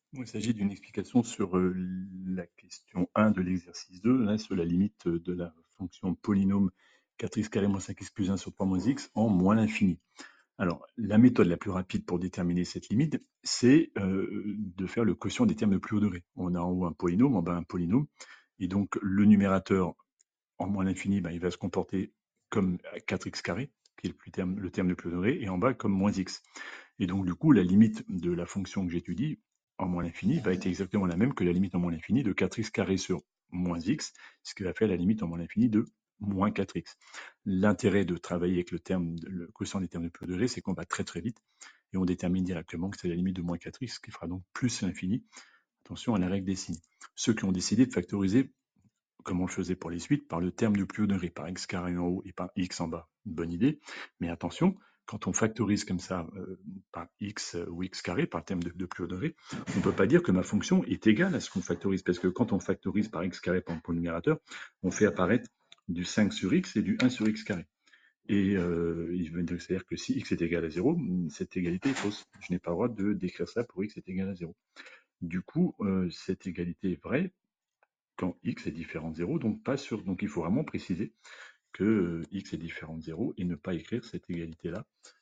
Il s'agit d'une explication sur la question 1 de l'exercice 2, là, sur la limite de la fonction polynôme 4x carré moins 5x plus 1 sur 3 moins x en moins l'infini. Alors, la méthode la plus rapide pour déterminer cette limite, c'est de faire le quotient des termes de plus haut degré. On a en haut un polynôme, en bas un polynôme, et donc le numérateur en moins l'infini, ben, il va se comporter comme 4x carré, qui est le terme de plus haut degré, et en bas comme moins x. Et donc, du coup, la limite de la fonction que j'étudie en moins l'infini va être exactement la même que la limite en moins l'infini de 4x carré sur moins x, ce qui va faire la limite en moins l'infini de moins 4x. L'intérêt de travailler avec le quotient des termes de plus haut degré, c'est qu'on va très très vite et on détermine directement que c'est la limite de moins 4x, ce qui fera donc plus l'infini. Attention à la règle des signes. Ceux qui ont décidé de factoriser, comme on le faisait pour les suites, par le terme de plus haut degré, par x carré en haut et par x en bas. Une bonne idée. Mais attention, quand on factorise comme ça par x ou x carré, par le terme de plus haut degré, on ne peut pas dire que ma fonction est égale à ce qu'on factorise, parce que quand on factorise par x carré pour le numérateur, on fait apparaître du 5 sur x et du 1 sur x carré. Et c'est-à-dire que si x est égal à 0, cette égalité est fausse. Je n'ai pas le droit de décrire ça pour x est égal à 0. Du coup, cette égalité est vraie quand x est différent de 0, donc il faut vraiment préciser que x est différent de 0 et ne pas écrire cette égalité-là.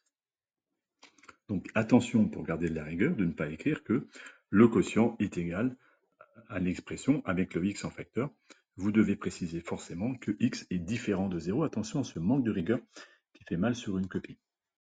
Donc attention pour garder de la rigueur de ne pas écrire que le quotient est égal à l'expression avec le x en facteur. Vous devez préciser forcément que x est différent de 0. Attention à ce manque de rigueur qui fait mal sur une copie.